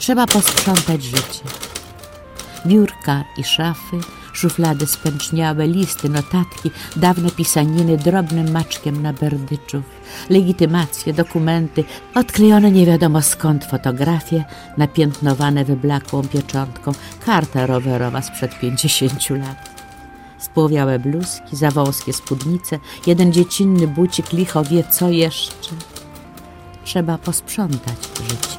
Trzeba posprzątać życie. Biurka i szafy, szuflady spęczniałe, listy, notatki, dawne pisaniny drobnym maczkiem na berdyczów, legitymacje, dokumenty, odklejone nie wiadomo skąd fotografie, napiętnowane wyblakłą pieczątką, karta rowerowa sprzed 50 lat. Spłowiałe bluzki, za wąskie spódnice, jeden dziecinny bucik, licho wie co jeszcze. Trzeba posprzątać życie.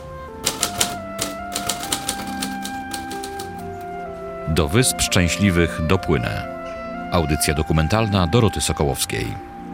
Do Wysp Szczęśliwych dopłynę. Audycja dokumentalna Doroty Sokołowskiej.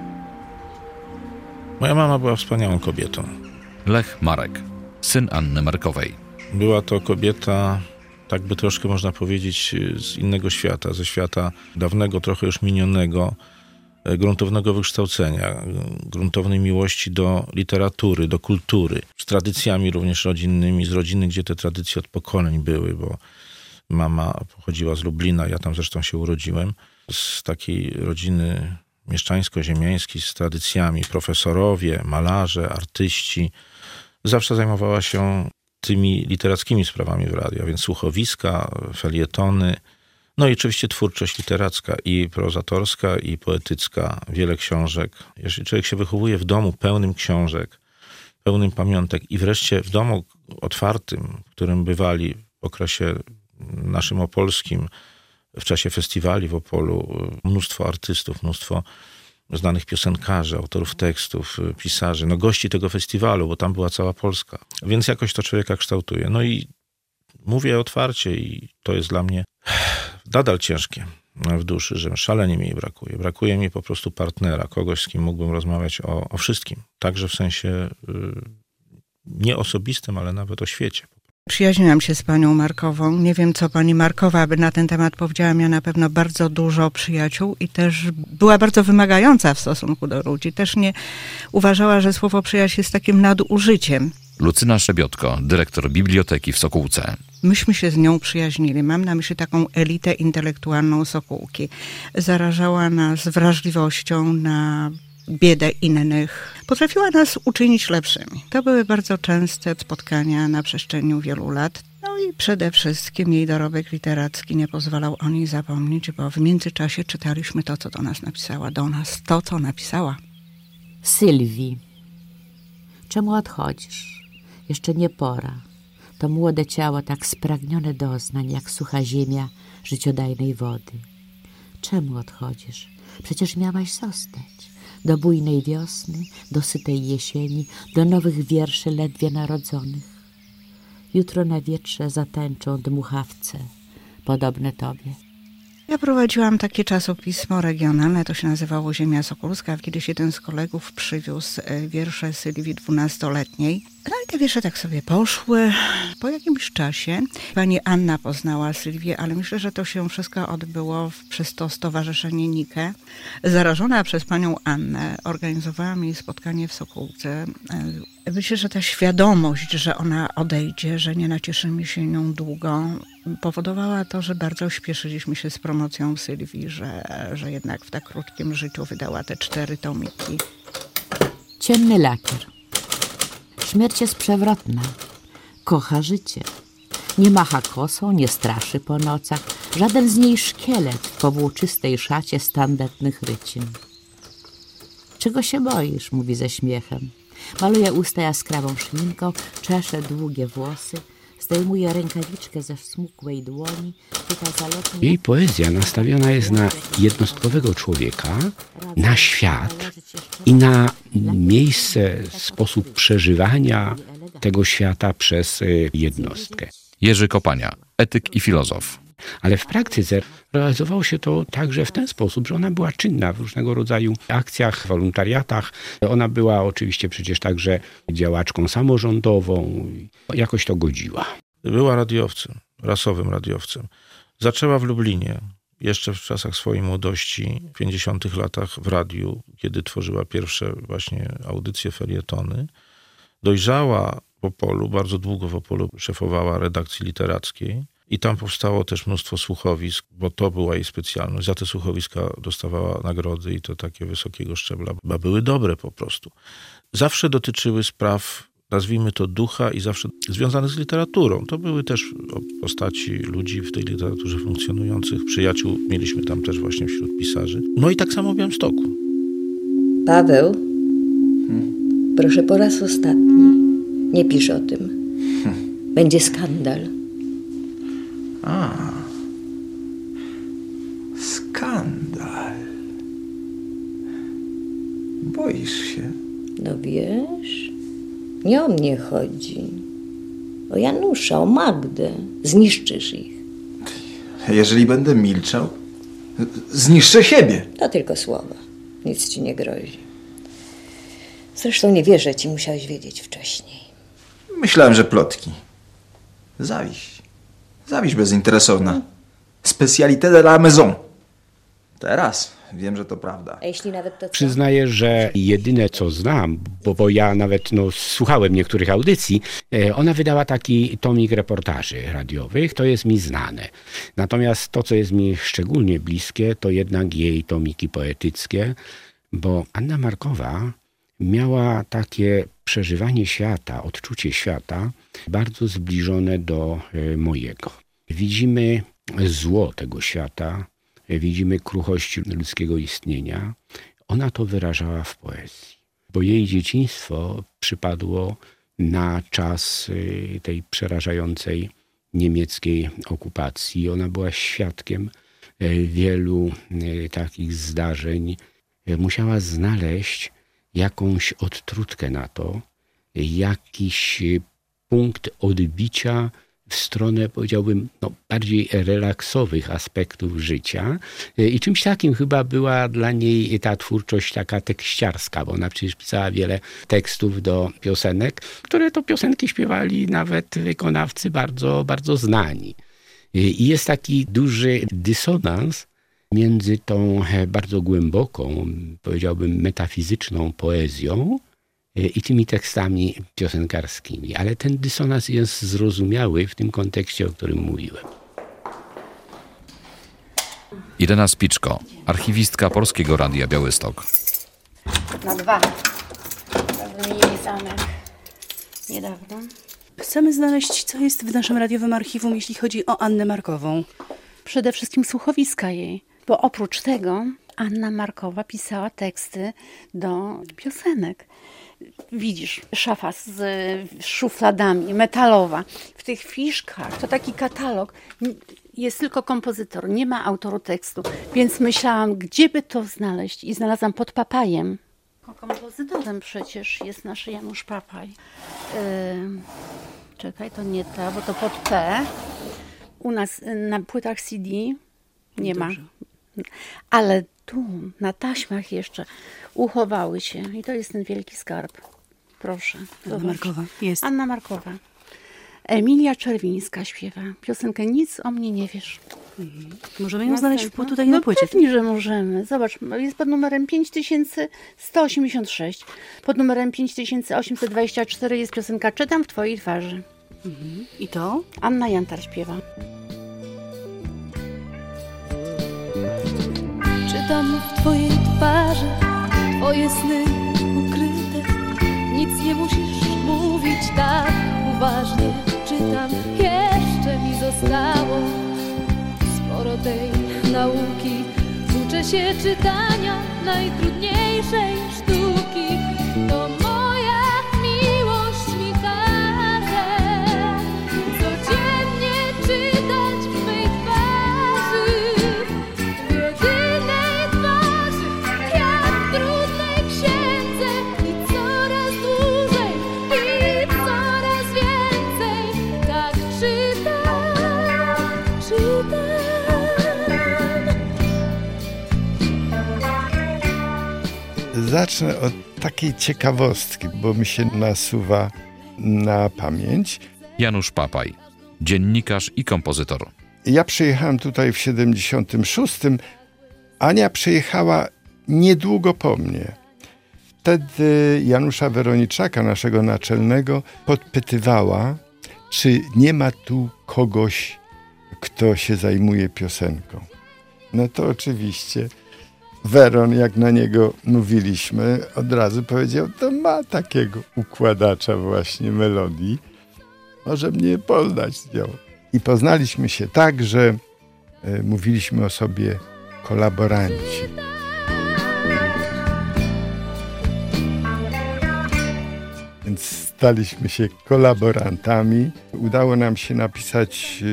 Moja mama była wspaniałą kobietą. Lech Marek, syn Anny Markowej. Była to kobieta, tak by troszkę można powiedzieć, z innego świata, ze świata dawnego, trochę już minionego, gruntownego wykształcenia, gruntownej miłości do literatury, do kultury, z tradycjami również rodzinnymi, z rodziny, gdzie te tradycje od pokoleń były, bo mama pochodziła z Lublina, ja tam zresztą się urodziłem, z takiej rodziny mieszczańsko-ziemiańskiej, z tradycjami, profesorowie, malarze, artyści. Zawsze zajmowała się tymi literackimi sprawami w radiu, a więc słuchowiska, felietony, no i oczywiście twórczość literacka i prozatorska, i poetycka, wiele książek. Jeżeli człowiek się wychowuje w domu pełnym książek, pełnym pamiątek i wreszcie w domu otwartym, w którym bywali w okresie naszym opolskim, w czasie festiwali w Opolu, mnóstwo artystów, mnóstwo znanych piosenkarzy, autorów tekstów, pisarzy, no gości tego festiwalu, bo tam była cała Polska. Więc jakoś to człowieka kształtuje. No i mówię otwarcie i to jest dla mnie nadal ciężkie w duszy, że szalenie mi jej brakuje. Brakuje mi po prostu partnera, kogoś, z kim mógłbym rozmawiać o wszystkim. Także w sensie nie osobistym, ale nawet o świecie. Przyjaźniłam się z panią Markową. Nie wiem, co pani Markowa by na ten temat powiedziała. Miała na pewno bardzo dużo przyjaciół i też była bardzo wymagająca w stosunku do ludzi. Też nie uważała, że słowo przyjaźń jest takim nadużyciem. Lucyna Szebiotko, dyrektor biblioteki w Sokółce. Myśmy się z nią przyjaźnili. Mam na myśli taką elitę intelektualną Sokółki. Zarażała nas wrażliwością na biedę innych. Potrafiła nas uczynić lepszymi. To były bardzo częste spotkania na przestrzeni wielu lat. No i przede wszystkim jej dorobek literacki nie pozwalał o niej zapomnieć, bo w międzyczasie czytaliśmy to, co do nas napisała. Do nas to, co napisała. Sylwii, czemu odchodzisz? Jeszcze nie pora. To młode ciało tak spragnione doznań, jak sucha ziemia życiodajnej wody. Czemu odchodzisz? Przecież miałaś zostać. Do bujnej wiosny, do sytej jesieni, do nowych wierszy ledwie narodzonych. Jutro na wietrze zatańczą dmuchawce, podobne tobie. Ja prowadziłam takie czasopismo regionalne, to się nazywało Ziemia Sokólska. Kiedyś jeden z kolegów przywiózł wiersze Sylwii 12-letniej. No i te wiersze tak sobie poszły. Po jakimś czasie pani Anna poznała Sylwię, ale myślę, że to się wszystko odbyło przez to stowarzyszenie Nike. Zarażona przez panią Annę organizowałam jej spotkanie w Sokółce. Myślę, że ta świadomość, że ona odejdzie, że nie nacieszymy się nią długo, powodowała to, że bardzo śpieszyliśmy się z promocją Sylwii, że jednak w tak krótkim życiu wydała te 4 tomiki. Ciemny lakier. Śmierć jest przewrotna. Kocha życie. Nie macha kosą, nie straszy po nocach. Żaden z niej szkielet w powłóczystej szacie z tandetnych rycin. Czego się boisz? Mówi ze śmiechem. Maluje usta jaskrawą szminką, czesze długie włosy, zdejmuje rękawiczkę ze smukłej dłoni. Jej poezja nastawiona jest na jednostkowego człowieka, na świat i na miejsce, sposób przeżywania tego świata przez jednostkę. Jerzy Kopania, etyk i filozof. Ale w praktyce realizowało się to także w ten sposób, że ona była czynna w różnego rodzaju akcjach, wolontariatach. Ona była oczywiście przecież także działaczką samorządową. Jakoś to godziła. Była radiowcem, rasowym radiowcem. Zaczęła w Lublinie, jeszcze w czasach swojej młodości, w 50 latach w radiu, kiedy tworzyła pierwsze właśnie audycje, felietony. Dojrzała w Opolu, bardzo długo w Opolu szefowała redakcji literackiej. I tam powstało też mnóstwo słuchowisk, bo to była jej specjalność. Za te słuchowiska dostawała nagrody i to takie wysokiego szczebla, bo były dobre po prostu. Zawsze dotyczyły spraw nazwijmy to, ducha i zawsze związany z literaturą. To były też postaci ludzi w tej literaturze funkcjonujących, przyjaciół. Mieliśmy tam też właśnie wśród pisarzy. No i tak samo w Białymstoku. Paweł, proszę po raz ostatni, nie pisz o tym. Będzie skandal. Skandal. Boisz się? No wiesz, nie o mnie chodzi. O Janusza, o Magdę. Zniszczysz ich. Jeżeli będę milczał, zniszczę siebie. To tylko słowa. Nic ci nie grozi. Zresztą nie wierzę ci, musiałeś wiedzieć wcześniej. Myślałem, że plotki. Zawiść. Zawiść bezinteresowna. Spécialité de la maison. Teraz wiem, że to prawda. A jeśli nawet to co? Przyznaję, że jedyne co znam, bo ja nawet słuchałem niektórych audycji, ona wydała taki tomik reportaży radiowych, to jest mi znane. Natomiast to, co jest mi szczególnie bliskie, to jednak jej tomiki poetyckie, bo Anna Markowa miała takie przeżywanie świata, odczucie świata bardzo zbliżone do mojego. Widzimy zło tego świata, widzimy kruchość ludzkiego istnienia. Ona to wyrażała w poezji, bo jej dzieciństwo przypadło na czas tej przerażającej niemieckiej okupacji. Ona była świadkiem wielu takich zdarzeń. Musiała znaleźć jakąś odtrutkę na to, jakiś punkt odbicia w stronę, powiedziałbym, bardziej relaksowych aspektów życia. I czymś takim chyba była dla niej ta twórczość taka tekściarska, bo ona przecież pisała wiele tekstów do piosenek, które to piosenki śpiewali nawet wykonawcy bardzo, bardzo znani. I jest taki duży dysonans między tą bardzo głęboką, powiedziałbym, metafizyczną poezją i tymi tekstami piosenkarskimi. Ale ten dysonans jest zrozumiały w tym kontekście, o którym mówiłem. Irena Spiczko, archiwistka Polskiego Radia Białystok. Na 2. Wymienili zamek niedawno. Chcemy znaleźć, co jest w naszym radiowym archiwum, jeśli chodzi o Annę Markową. Przede wszystkim słuchowiska jej, bo oprócz tego Anna Markowa pisała teksty do piosenek. Widzisz, szafa z szufladami, metalowa. W tych fiszkach to taki katalog. Jest tylko kompozytor, nie ma autoru tekstu. Więc myślałam, gdzie by to znaleźć i znalazłam pod Papajem. Kompozytorem przecież jest nasz Janusz Papaj. Czekaj, to nie ta, bo to pod P. U nas na płytach CD nie ma. Ale tu, na taśmach jeszcze uchowały się. I to jest ten wielki skarb. Proszę. Anna Markowa jest. Anna Markowa. Emilia Czerwińska śpiewa piosenkę Nic o mnie nie wiesz. Możemy ją znaleźć tutaj na płycie. Pewnie, że możemy. Zobacz, jest pod numerem 5186. Pod numerem 5824 jest piosenka Czytam w twojej twarzy. I to? Anna Jantar śpiewa. Czytam w twojej twarzy twoje sny ukryte. Nic nie musisz mówić tak uważnie. Czytam, jeszcze mi zostało sporo tej nauki. Uczę się czytania najtrudniejszej sztuki. To moja miłość mi każe codziennie czytać w twej twarzy. Jedynej twarzy, jak w trudnej księdze. I coraz dłużej, i coraz więcej. Tak czytam, czytam. Zacznę od takiej ciekawostki, bo mi się nasuwa na pamięć. Janusz Papaj, dziennikarz i kompozytor. Ja przyjechałem tutaj w 76. Ania przyjechała niedługo po mnie. Wtedy Janusza Weroniczaka, naszego naczelnego, podpytywała, czy nie ma tu kogoś, kto się zajmuje piosenką. No to oczywiście Weron, jak na niego mówiliśmy, od razu powiedział, to ma takiego układacza właśnie melodii. Może mnie poznać z nią. I poznaliśmy się tak, że mówiliśmy o sobie kolaboranci. Więc staliśmy się kolaborantami. Udało nam się napisać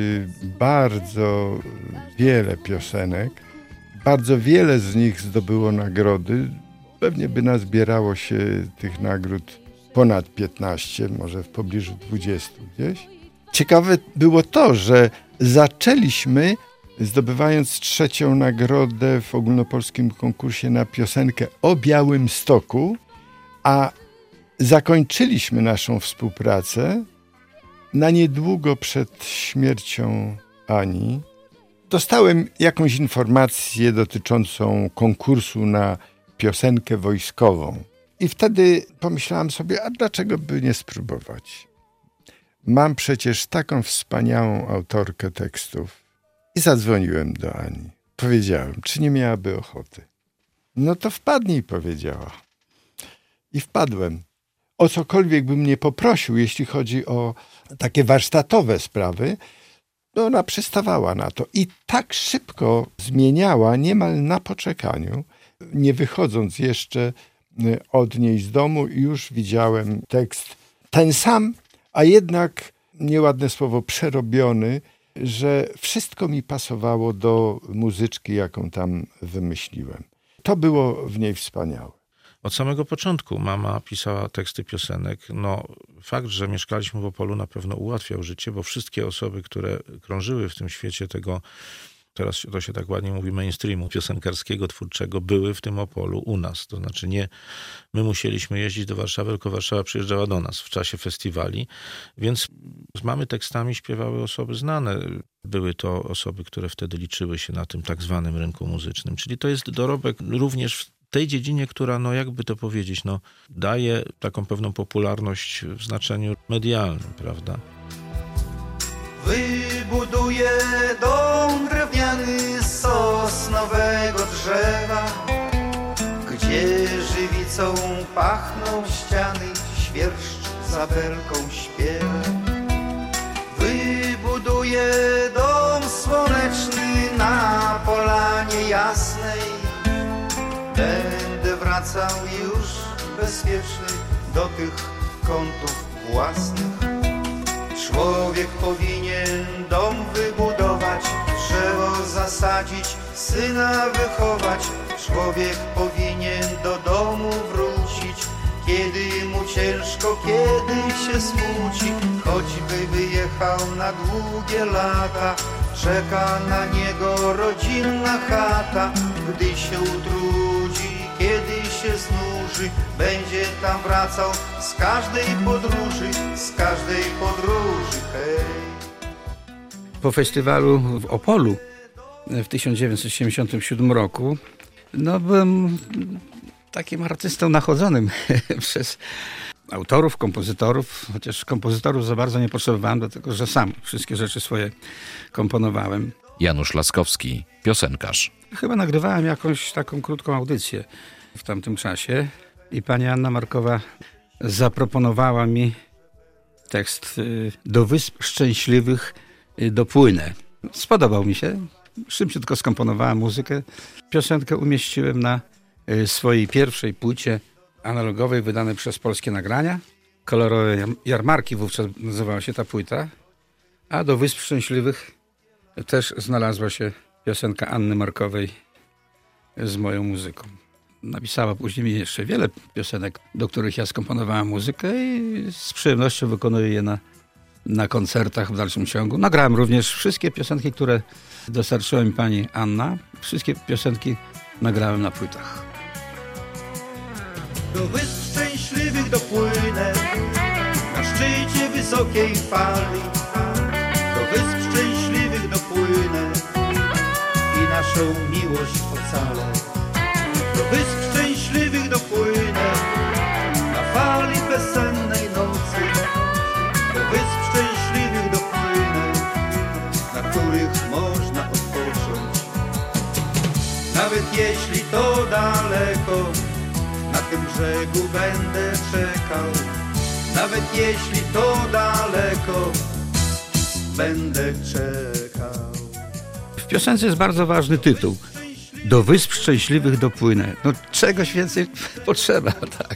bardzo wiele piosenek. Bardzo wiele z nich zdobyło nagrody. Pewnie by nazbierało się tych nagród ponad 15, może w pobliżu 20 gdzieś. Ciekawe było to, że zaczęliśmy zdobywając 3. nagrodę w ogólnopolskim konkursie na piosenkę o Białymstoku, a zakończyliśmy naszą współpracę na niedługo przed śmiercią Ani. Dostałem jakąś informację dotyczącą konkursu na piosenkę wojskową. I wtedy pomyślałem sobie, a dlaczego by nie spróbować? Mam przecież taką wspaniałą autorkę tekstów. I zadzwoniłem do Ani. Powiedziałem, czy nie miałaby ochoty. No to wpadnij, powiedziała. I wpadłem. O cokolwiek bym nie poprosił, jeśli chodzi o takie warsztatowe sprawy, no ona przystawała na to. I tak szybko zmieniała, niemal na poczekaniu, nie wychodząc jeszcze od niej z domu, już widziałem tekst ten sam, a jednak, nieładne słowo, przerobiony, że wszystko mi pasowało do muzyczki, jaką tam wymyśliłem. To było w niej wspaniałe. Od samego początku mama pisała teksty piosenek. No, fakt, że mieszkaliśmy w Opolu, na pewno ułatwiał życie, bo wszystkie osoby, które krążyły w tym świecie tego, teraz to się tak ładnie mówi, mainstreamu piosenkarskiego, twórczego, były w tym Opolu u nas. To znaczy nie my musieliśmy jeździć do Warszawy, tylko Warszawa przyjeżdżała do nas w czasie festiwali. Więc z mamy tekstami śpiewały osoby znane. Były to osoby, które wtedy liczyły się na tym tak zwanym rynku muzycznym. Czyli to jest dorobek również w tej dziedzinie, która, no jakby to powiedzieć, no daje taką pewną popularność w znaczeniu medialnym, prawda? Wybuduję dom drewniany z sosnowego drzewa, gdzie żywicą pachną ściany, świerszcz za belką śpiewa. Wybuduję dom słoneczny na polanie jasnej, będę wracał już bezpieczny do tych kątów własnych. Człowiek powinien dom wybudować, drzewo zasadzić, syna wychować. Człowiek powinien do domu wrócić, kiedy mu ciężko, kiedy się smuci. Choćby wyjechał na długie lata, czeka na niego rodzinna chata. Gdy się utrudzi, kiedy się znuży, będzie tam wracał z każdej podróży, hej. Po festiwalu w Opolu w 1977 roku byłem takim artystą nachodzonym przez autorów, kompozytorów, chociaż kompozytorów za bardzo nie potrzebowałem, dlatego że sam wszystkie rzeczy swoje komponowałem. Janusz Laskowski, piosenkarz. Chyba nagrywałem jakąś taką krótką audycję w tamtym czasie i pani Anna Markowa zaproponowała mi tekst Do Wysp Szczęśliwych dopłynę. Spodobał mi się, szybciutko skomponowałem muzykę. Piosenkę umieściłem na swojej pierwszej płycie analogowej wydanej przez Polskie Nagrania. Kolorowe jarmarki wówczas nazywała się ta płyta, a do Wysp Szczęśliwych też znalazła się piosenka Anny Markowej z moją muzyką. Napisała później mi jeszcze wiele piosenek, do których ja skomponowałem muzykę i z przyjemnością wykonuję je na koncertach w dalszym ciągu. Nagrałem również wszystkie piosenki, które dostarczyła mi pani Anna. Wszystkie piosenki nagrałem na płytach. Do Wysp Szczęśliwych dopłynę na szczycie wysokiej fali. Do Wysp Szczęśliwych dopłynę i naszą miłość ocalę. Do Wysp Szczęśliwych dopłynę na fali bezsennej nocy. Do Wysp Szczęśliwych dopłynę, na których można odpocząć. Nawet jeśli to daleko, na tym brzegu będę czekał. Nawet jeśli to daleko, będę czekał. W piosence jest bardzo ważny tytuł. Do Wysp Szczęśliwych dopłynę. No czegoś więcej potrzeba, tak.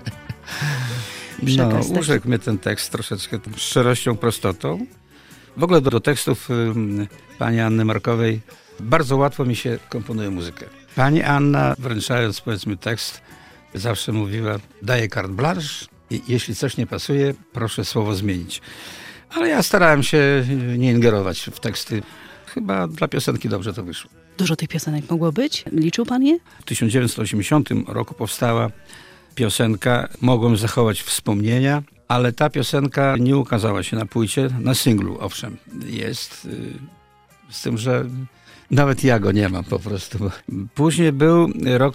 No, urzekł mnie ten tekst troszeczkę szczerością, prostotą. W ogóle do tekstów pani Anny Markowej bardzo łatwo mi się komponuje muzykę. Pani Anna, wręczając powiedzmy tekst, zawsze mówiła: daję carte blanche i jeśli coś nie pasuje, proszę słowo zmienić. Ale ja starałem się nie ingerować w teksty. Chyba dla piosenki dobrze to wyszło. Dużo tych piosenek mogło być? Liczył pan je? W 1980 roku powstała piosenka Mogłem zachować wspomnienia, ale ta piosenka nie ukazała się na płycie, na singlu owszem jest, z tym, że nawet ja go nie mam po prostu. Później był rok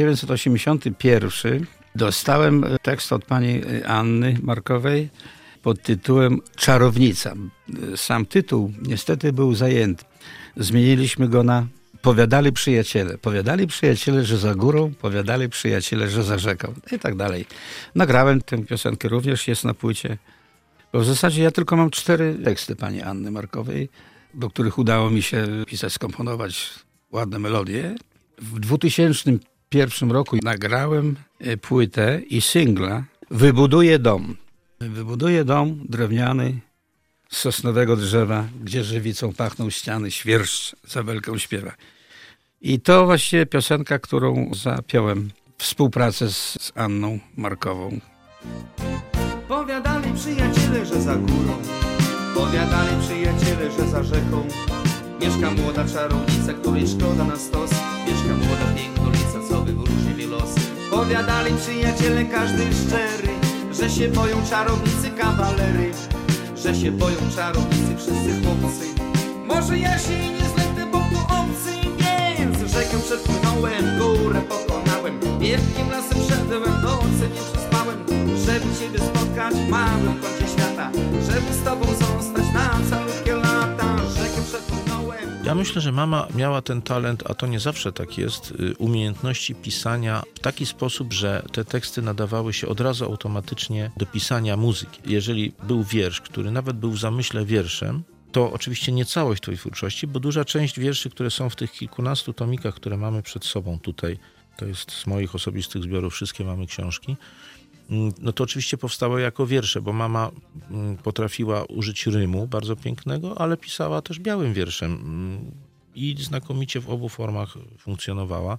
1981. Dostałem tekst od pani Anny Markowej pod tytułem Czarownica. Sam tytuł niestety był zajęty. Zmieniliśmy go na Powiadali przyjaciele. Powiadali przyjaciele, że za górą, powiadali przyjaciele, że za rzeką i tak dalej. Nagrałem tę piosenkę, również jest na płycie. Bo w zasadzie ja tylko mam 4 teksty pani Anny Markowej, do których udało mi się pisać, skomponować ładne melodie. W 2001 roku nagrałem płytę i singla Wybuduję dom. Wybuduję dom drewniany z sosnowego drzewa, gdzie żywicą pachną ściany, świerszcz za belką śpiewa. I to właściwie piosenka, którą zapiąłem współpracę z Anną Markową. Powiadali przyjaciele, że za górą, powiadali przyjaciele, że za rzeką mieszka młoda czarownica, której szkoda na stos. Mieszka młoda pięknolica, co wywróży mi losy. Powiadali przyjaciele, każdy szczery, że się boją czarownicy kawalery, że się boją czarownicy wszyscy chłopcy. Może ja się nie zlęknę, bo tu obcy, więc rzekę przepłynąłem, górę pokonałem, wielkim lasem szedłem, nocy nie przespałem, żeby ciebie spotkać w małym kącie świata, żeby z tobą zostać na calutkie lata. Rzekę przepłynąłem. Ja myślę, że mama miała ten talent, a to nie zawsze tak jest, umiejętności pisania w taki sposób, że te teksty nadawały się od razu automatycznie do pisania muzyki. Jeżeli był wiersz, który nawet był w zamyśle wierszem, to oczywiście nie całość twojej twórczości, bo duża część wierszy, które są w tych kilkunastu tomikach, które mamy przed sobą tutaj, to jest z moich osobistych zbiorów, wszystkie mamy książki, no to oczywiście powstało jako wiersze, bo mama potrafiła użyć rymu bardzo pięknego, ale pisała też białym wierszem i znakomicie w obu formach funkcjonowała.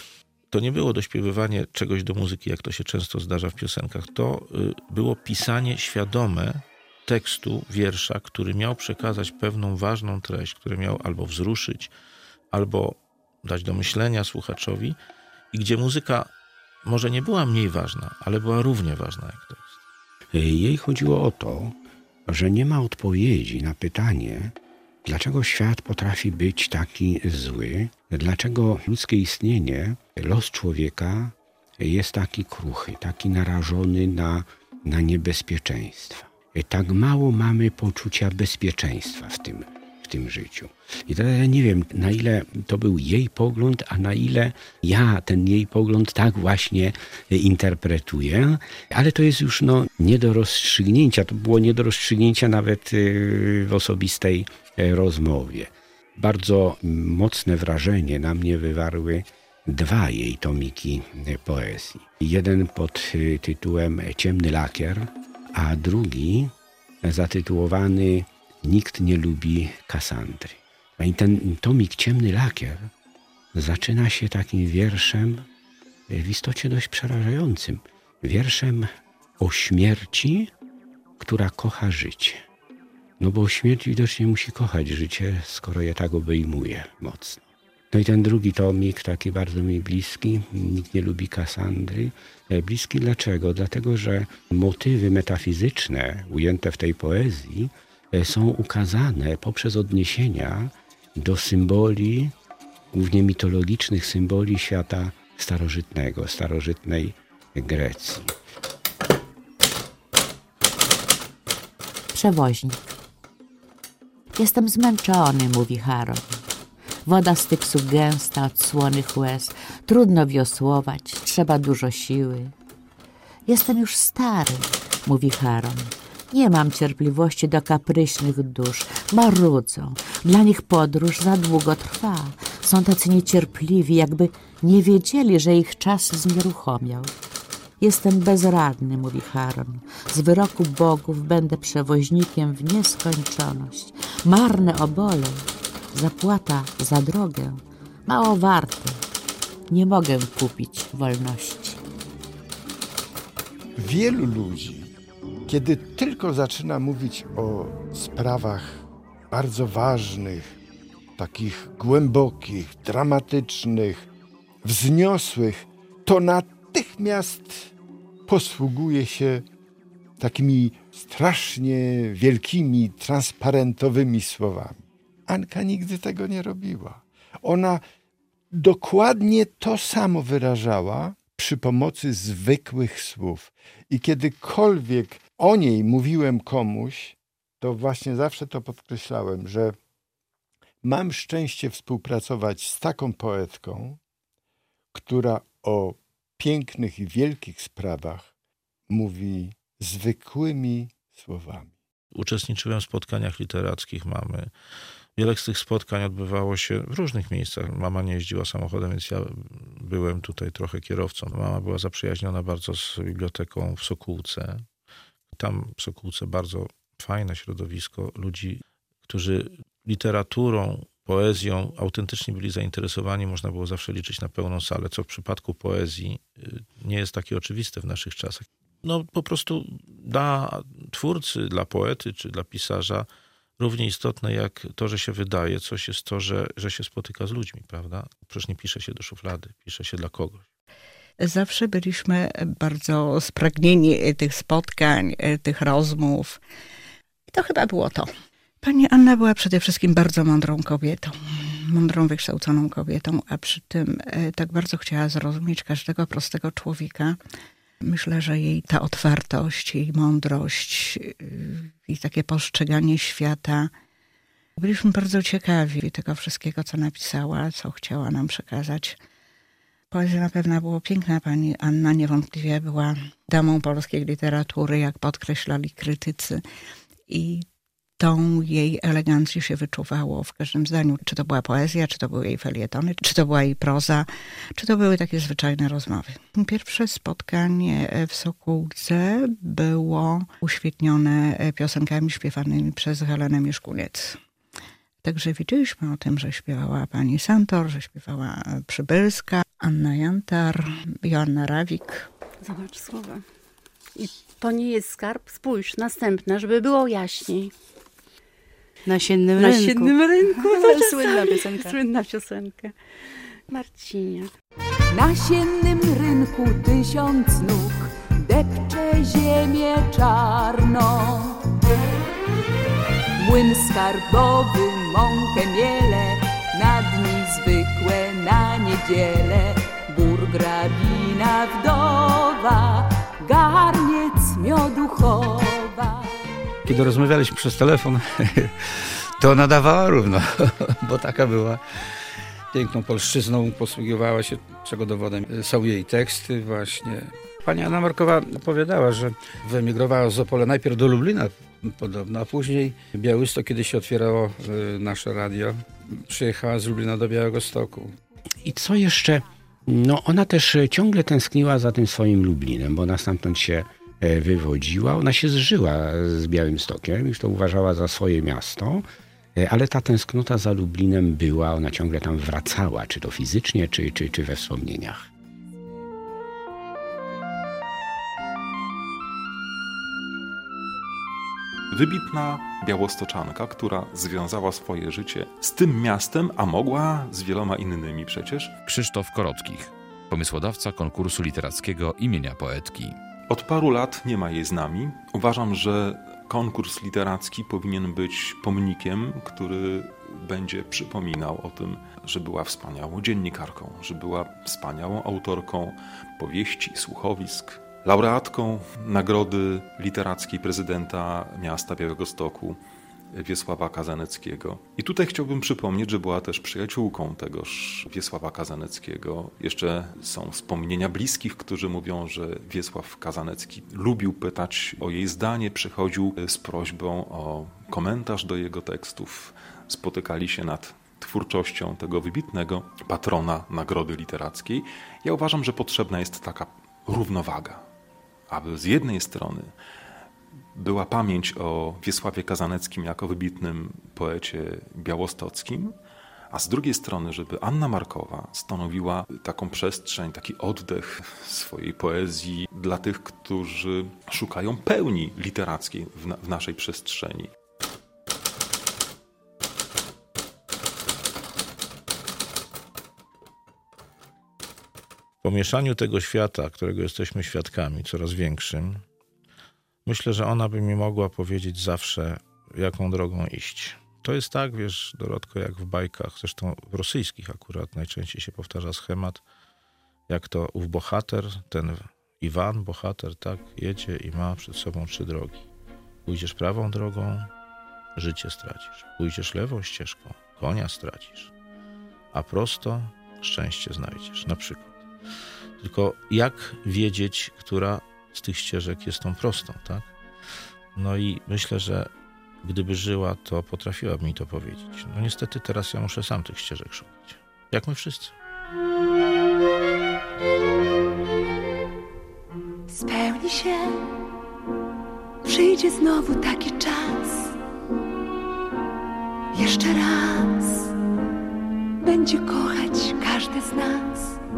To nie było dośpiewywanie czegoś do muzyki, jak to się często zdarza w piosenkach. To było pisanie świadome tekstu, wiersza, który miał przekazać pewną ważną treść, który miał albo wzruszyć, albo dać do myślenia słuchaczowi i gdzie muzyka może nie była mniej ważna, ale była równie ważna jak tekst. Jej chodziło o to, że nie ma odpowiedzi na pytanie, dlaczego świat potrafi być taki zły, dlaczego ludzkie istnienie, los człowieka jest taki kruchy, taki narażony na niebezpieczeństwa. Tak mało mamy poczucia bezpieczeństwa w tym życiu. I teraz ja nie wiem, na ile to był jej pogląd, a na ile ja ten jej pogląd tak właśnie interpretuję, ale to jest już nie do rozstrzygnięcia. To było nie do rozstrzygnięcia nawet w osobistej rozmowie. Bardzo mocne wrażenie na mnie wywarły 2 jej tomiki poezji. Jeden pod tytułem Ciemny lakier, a drugi zatytułowany Nikt nie lubi Kasandry. I ten tomik Ciemny lakier zaczyna się takim wierszem w istocie dość przerażającym. Wierszem o śmierci, która kocha życie. No bo śmierć widocznie musi kochać życie, skoro je tak obejmuje mocno. No i ten drugi tomik, taki bardzo mi bliski, Nikt nie lubi Kasandry. Bliski dlaczego? Dlatego, że motywy metafizyczne ujęte w tej poezji są ukazane poprzez odniesienia do symboli, głównie mitologicznych symboli świata starożytnego, starożytnej Grecji. Przewoźnik. Jestem zmęczony, mówi Harold. Woda z tyksu gęsta od słonych łez. Trudno wiosłować, trzeba dużo siły. Jestem już stary, mówi Charon. Nie mam cierpliwości do kapryśnych dusz. Marudzą. Dla nich podróż za długo trwa. Są tacy niecierpliwi, jakby nie wiedzieli, że ich czas znieruchomiał. Jestem bezradny, mówi Charon. Z wyroku bogów będę przewoźnikiem w nieskończoność. Marne obole, zapłata za drogę, mało warte. Nie mogę kupić wolności. Wielu ludzi, kiedy tylko zaczyna mówić o sprawach bardzo ważnych, takich głębokich, dramatycznych, wzniosłych, to natychmiast posługuje się takimi strasznie wielkimi, transparentowymi słowami. Anka nigdy tego nie robiła. Ona dokładnie to samo wyrażała przy pomocy zwykłych słów. I kiedykolwiek o niej mówiłem komuś, to właśnie zawsze to podkreślałem, że mam szczęście współpracować z taką poetką, która o pięknych i wielkich sprawach mówi zwykłymi słowami. Uczestniczyłem w spotkaniach literackich mamy. Wiele z tych spotkań odbywało się w różnych miejscach. Mama nie jeździła samochodem, więc ja byłem tutaj trochę kierowcą. Mama była zaprzyjaźniona bardzo z biblioteką w Sokółce. Tam w Sokółce bardzo fajne środowisko ludzi, którzy literaturą, poezją autentycznie byli zainteresowani. Można było zawsze liczyć na pełną salę, co w przypadku poezji nie jest takie oczywiste w naszych czasach. No po prostu dla twórcy, dla poety czy dla pisarza równie istotne jak to, że się wydaje coś, jest to, że się spotyka z ludźmi, prawda? Przecież nie pisze się do szuflady, pisze się dla kogoś. Zawsze byliśmy bardzo spragnieni tych spotkań, tych rozmów. I to chyba było to. Pani Anna była przede wszystkim bardzo mądrą kobietą, mądrą, wykształconą kobietą, a przy tym tak bardzo chciała zrozumieć każdego prostego człowieka. Myślę, że jej ta otwartość, jej mądrość i takie postrzeganie świata. Byliśmy bardzo ciekawi tego wszystkiego, co napisała, co chciała nam przekazać. Poezja na pewno była piękna. Pani Anna niewątpliwie była damą polskiej literatury, jak podkreślali krytycy. I tą jej elegancję się wyczuwało w każdym zdaniu. Czy to była poezja, czy to były jej felietony, czy to była jej proza, czy to były takie zwyczajne rozmowy. Pierwsze spotkanie w Sokółce było uświetnione piosenkami śpiewanymi przez Helenę Mieszkuniec. Także wiedzieliśmy o tym, że śpiewała pani Santor, że śpiewała Przybylska, Anna Jantar, Joanna Rawik. Zobacz słowa. I to nie jest skarb. Spójrz, następna, żeby było jaśniej. Na siennym rynku. Na siennym rynku. Słynna piosenka. Słynna piosenka. Marcinia. Na siennym rynku 1000 nóg depcze ziemię czarną. Młyn skarbowy mąkę miele, na dni zwykłe, na niedzielę. Burgrabina wdowa garniec miodu chowa. Kiedy rozmawialiśmy przez telefon, to nadawała równo, bo taka była piękną polszczyzną, posługiwała się, czego dowodem są jej teksty właśnie. Pani Anna Markowa opowiadała, że wyemigrowała z Opola najpierw do Lublina podobno, a później Białystok, kiedy się otwierało nasze radio, przyjechała z Lublina do Białegostoku. I co jeszcze? No ona też ciągle tęskniła za tym swoim Lublinem, bo ona stamtąd się wywodziła. Ona się zżyła z Białymstokiem, już to uważała za swoje miasto, ale ta tęsknota za Lublinem była, ona ciągle tam wracała, czy to fizycznie, czy we wspomnieniach. Wybitna białostoczanka, która związała swoje życie z tym miastem, a mogła z wieloma innymi przecież. Krzysztof Korotkich, pomysłodawca konkursu literackiego imienia poetki. Od paru lat nie ma jej z nami. Uważam, że konkurs literacki powinien być pomnikiem, który będzie przypominał o tym, że była wspaniałą dziennikarką, że była wspaniałą autorką powieści, słuchowisk, laureatką Nagrody Literackiej prezydenta miasta Białegostoku Wiesława Kazaneckiego. I tutaj chciałbym przypomnieć, że była też przyjaciółką tegoż Wiesława Kazaneckiego. Jeszcze są wspomnienia bliskich, którzy mówią, że Wiesław Kazanecki lubił pytać o jej zdanie, przychodził z prośbą o komentarz do jego tekstów. Spotykali się nad twórczością tego wybitnego patrona nagrody literackiej. Ja uważam, że potrzebna jest taka równowaga, aby z jednej strony była pamięć o Wiesławie Kazaneckim jako wybitnym poecie białostockim, a z drugiej strony, żeby Anna Markowa stanowiła taką przestrzeń, taki oddech swojej poezji dla tych, którzy szukają pełni literackiej w naszej przestrzeni. Po mieszaniu tego świata, którego jesteśmy świadkami, coraz większym, myślę, że ona by mi mogła powiedzieć zawsze, jaką drogą iść. To jest tak, wiesz, Dorotko, jak w bajkach, zresztą w rosyjskich akurat najczęściej się powtarza schemat, jak to ów bohater, ten Iwan, bohater, tak, jedzie i ma przed sobą 3 drogi. Pójdziesz prawą drogą, życie stracisz. Pójdziesz lewą ścieżką, konia stracisz. A prosto szczęście znajdziesz, na przykład. Tylko jak wiedzieć, która z tych ścieżek jest tą prostą, tak? No i myślę, że gdyby żyła, to potrafiłaby mi to powiedzieć. No niestety teraz ja muszę sam tych ścieżek szukać. Jak my wszyscy. Spełni się, przyjdzie znowu taki czas. Jeszcze raz będzie kochać każdy z nas.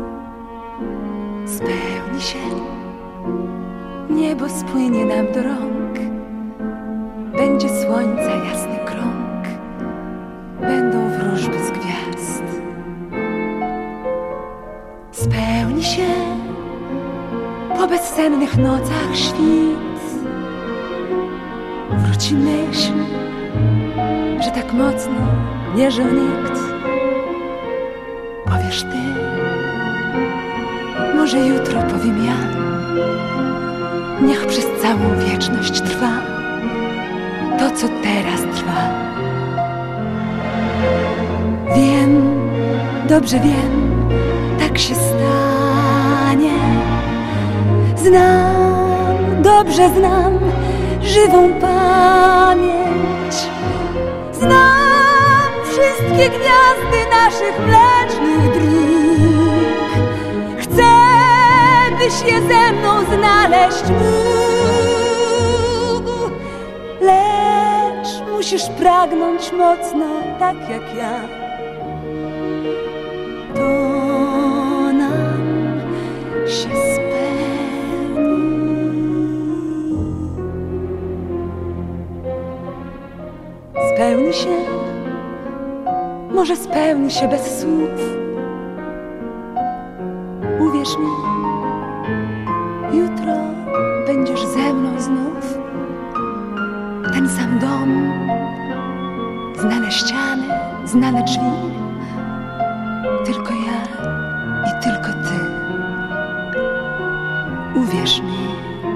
Spełni się, niebo spłynie nam do rąk. Będzie słońca jasny krąg, będą wróżby z gwiazd. Spełni się po bezsennych nocach świt. Wróci myśl, że tak mocno nie żył nikt. Powiesz ty, może jutro powiem ja. Niech przez całą wieczność trwa to, co teraz trwa. Wiem, dobrze wiem, tak się stanie. Znam, dobrze znam żywą pamięć. Znam wszystkie gwiazdy naszych mlecznych dróg. Chcę, byś je ze mną znaleźć mógł. Lecz musisz pragnąć mocno, tak jak ja. To nam się spełni. Spełni się, może spełni się bez słów. Uwierz mi, jutro będziesz ze mną znów. Ten sam dom, znane ściany, znane drzwi. Tylko ja i tylko ty. Uwierz mi.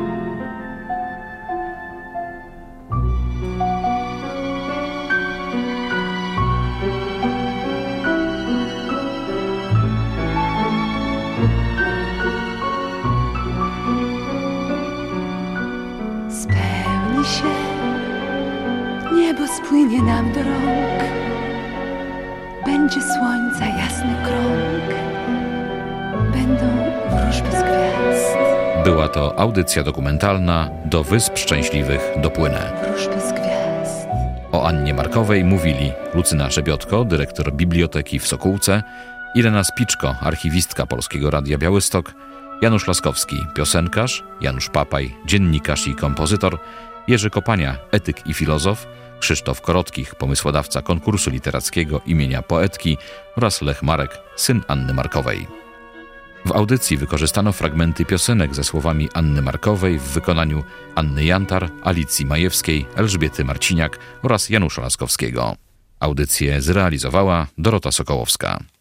Spełni się, niebo spłynie nam do rąk. Będzie słońca jasny krąg, będą wróżby z gwiazd. Była to audycja dokumentalna Do Wysp Szczęśliwych dopłynę. Wróżby z gwiazd. O Annie Markowej mówili Lucyna Trzebiotko, dyrektor Biblioteki w Sokółce, Irena Spiczko, archiwistka Polskiego Radia Białystok, Janusz Laskowski, piosenkarz, Janusz Papaj, dziennikarz i kompozytor, Jerzy Kopania, etyk i filozof, Krzysztof Korotkich, pomysłodawca konkursu literackiego imienia poetki oraz Lech Marek, syn Anny Markowej. W audycji wykorzystano fragmenty piosenek ze słowami Anny Markowej w wykonaniu Anny Jantar, Alicji Majewskiej, Elżbiety Marciniak oraz Janusza Laskowskiego. Audycję zrealizowała Dorota Sokołowska.